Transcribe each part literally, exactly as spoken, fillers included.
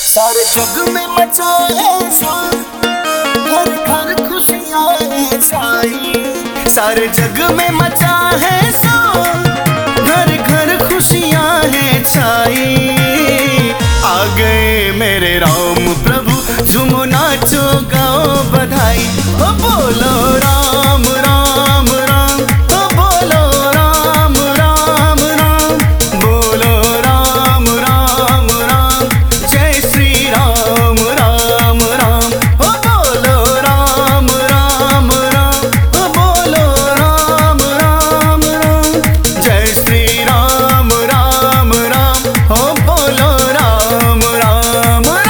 सारे जग में मचाए शोर, घर घर खुशियाँ छाई। सारे जग में मचा है शोर, घर घर खुशियाँ हैं छाई। आ गए मेरे राम प्रभु, झूमो नाचो गाओ बधाई। ओ बोलो राम राम राम, ओ बोलो राम राम राम, बोलो राम राम राम, जय श्री राम राम राम। ओ बोलो राम राम राम, ओ बोलो राम राम राम, जय श्री राम राम राम, ओ बोलो राम राम राम।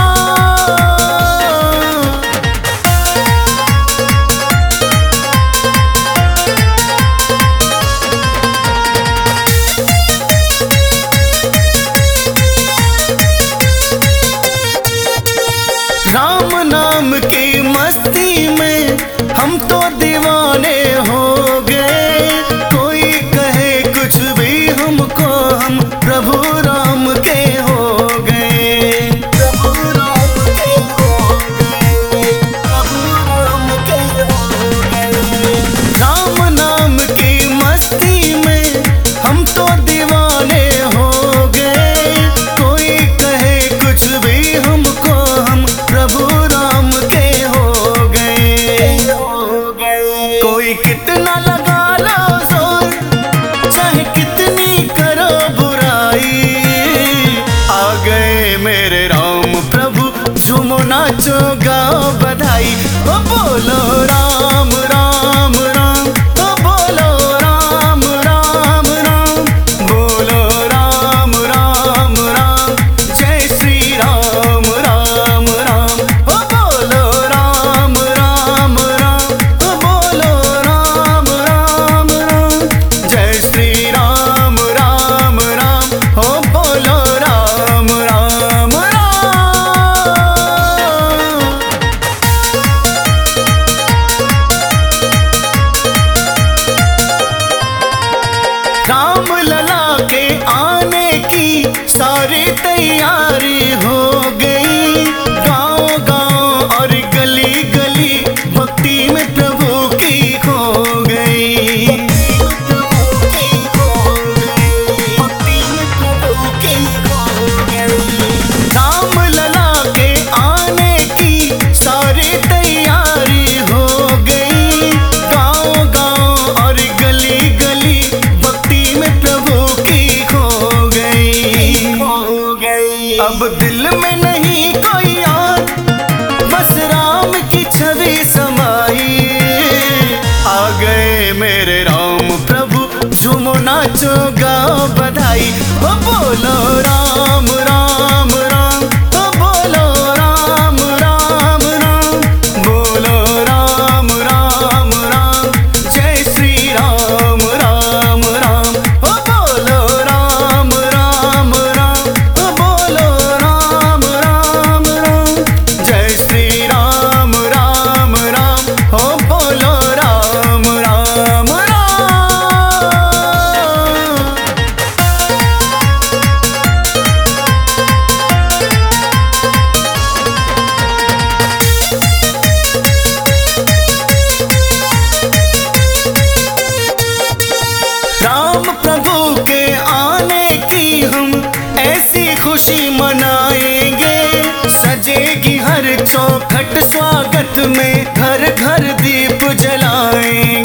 राम नाम की मस्ती में हम तो दीवाने हो गए। कोई कहे कुछ भी हमको, हम प्रभु राम के हो गए। प्रभु राम के हो गए, प्रभु राम के हो गए। राम नाम की मस्ती में हम तो दीवाने हो गए। कोई कहे कुछ भी हमको, हम प्रभु राम के हो गए। कोई कितना लगा लो जोर, चाहे कितनी करो बुराई। आ गए मेरे राम प्रभु, झूमो नाचो गाओ बधाई। ओ बोलो राम राम राम, ओ बोलो राम राम राम, बोलो राम राम राम, जय श्री राम राम राम। ओ बोलो राम राम राम, ओ बोलो राम राम राम, जय श्री राम राम राम, ओ बोलो राम राम राम। राम लला के आने की सारी तैयारी हो गई। गांव गांव और गली गली भक्ति में प्रभु की खो गई। राम लला के आने की सारी तैयारी हो गई। गांव गांव और गली गली भक्ति में प्रभु की खो गई। अब दिल में नहीं कोई और, बस राम की छवि समाई। आ गए मेरे राम प्रभु, झूमो नाचो गाओ बधाई। ओ बोलो राम राम राम, ओ बोलो राम राम राम, बोलो राम राम राम, जय श्री राम राम राम। ओ बोलो राम राम राम, ओ बोलो राम राम राम, जय श्री राम राम राम, ओ बोलो राम राम राम। राम प्रभु के आने की हम ऐसी खुशी मनाएंगे। सजेगी हर चौखट स्वागत में, घर घर दीप जलाएंगे।